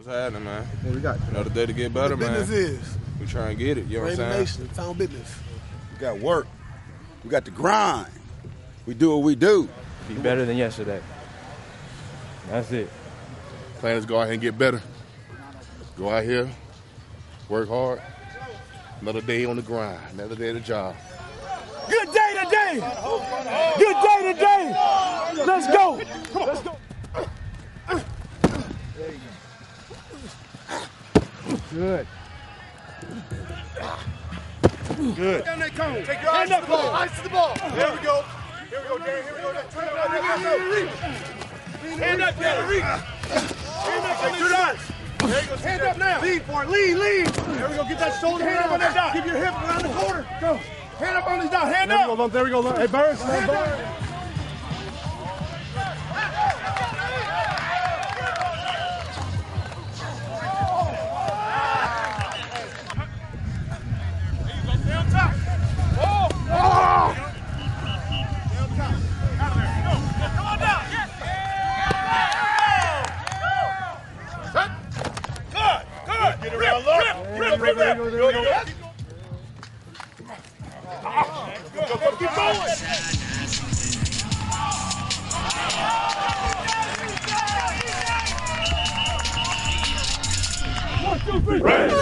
What's happening, man? What we got? Another day to get better, man. Business is. We trying to get it, you know what I'm saying? Nation, town business. We got work. We got the grind. We do what we do. Be better than yesterday. That's it. Plan is go out here and get better. Go out here, work hard. Another day on the grind. Another day at the job. Good day today. Good day today. Let's go. Let's go. Good. Good. Down that cone. Take your eyes to the ball. Eyes to the ball. Here we go. Here we go, Darren. Here we go. Turn it around. Hand up, Darren. Reach. Hand up on the eyes. There you go. Hand up now. Lean for it. Lean. There we go. Get that shoulder Hand up on that dot. Give your hip around the corner. Go. Hand up on this dot. Hand up. There we go. Hey, Burns. Hand up. Get around low. Rip. Go. Keep going. 1, 2, 3.